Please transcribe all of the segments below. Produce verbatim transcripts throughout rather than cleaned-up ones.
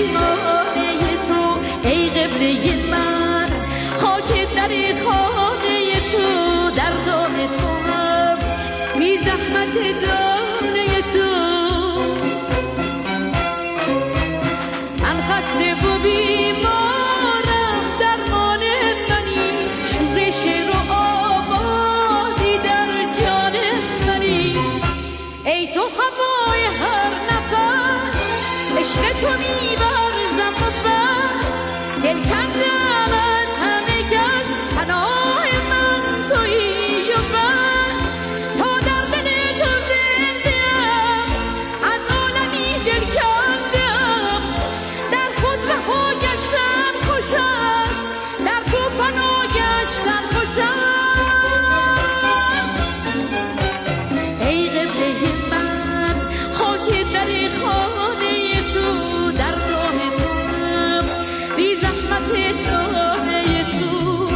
پیمانه تو ای قبله من، خاک در خانه تو در دام تو هم بی زحمت دانه تو. من خسته و بیمارم درمان منی، ریشه رو آبادی در جان منی. ای تو هوای هر نفس، عشق تو می‌ورزم و بس، دل کندم از همه کس، پناه من تویی و بس. تا در دل تو زنده‌ام، از عالمی دل کنده‌ام، در خود رها گشتن خوش است، در تو فنا گشتن خوش است. ای قبله من، خاک در خانه تو در دام توام بی زحمت دانه تو.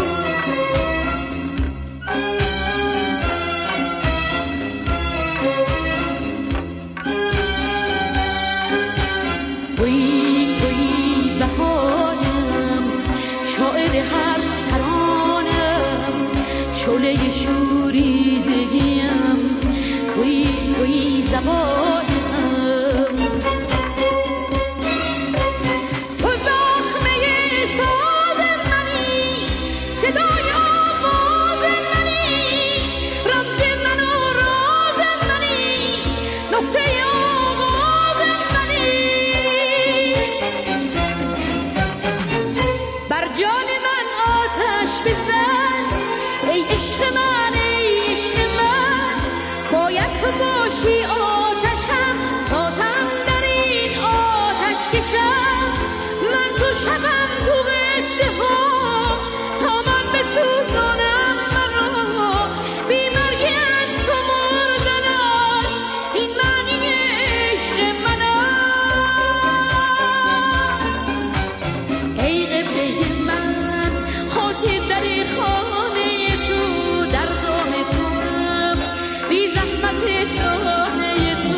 تویی تویی بهارم، شاعر هر ترانم، شعله شوریدگیم، تویی تویی زبانم. تو زخمه ساز منی، صدای آواز منی، رمز من و راز منی، نقطه آغاز منی. بر جان من آتش بزن ای عشق من، ای عشق من، باید تو باشی آتشم، تا تن در این آتش کشم. من تو شبم تو قصه ها، تا من بسوزانم مرا، بی مرگ از تو مردن است، این معنی عشق من است. ای قبله من، خاک در خانه تو در دام توام بی زحمت دانه تو.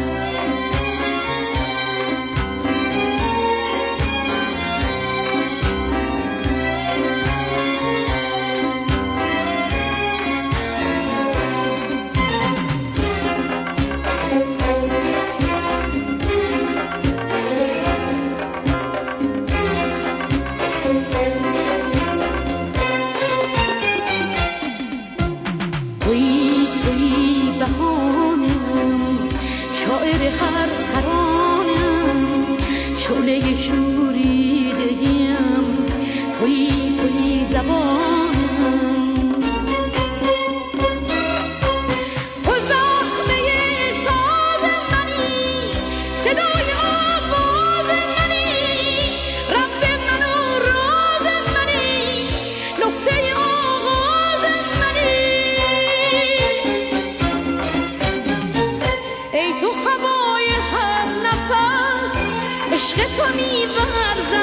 تویی تویی بهانم، شاعر هر ترانم، شعله شوریدگیم، تویی تویی زبانم. تو زخمه ساز منی، صدای آواز منی، رمز من و راز منی، نقطه آغاز منی. ای تو هوای هر نفس، عشق تو می‌ورزم